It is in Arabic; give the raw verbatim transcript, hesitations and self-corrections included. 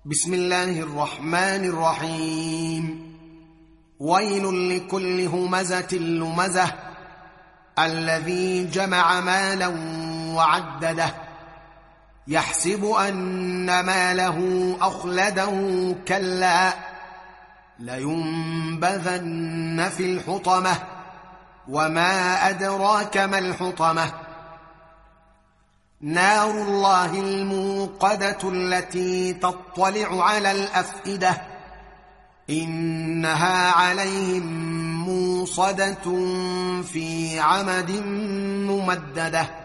بسم الله الرحمن الرحيم. ويل لكل همزة لمزة الذي جمع مالا وعدده يحسب أن ماله أخلده كلا لينبذن في الحطمة وما أدراك ما الحطمة نار الله الموقدة التي تطلع على الأفئدة إنها عليهم موصدة في عمد ممددة.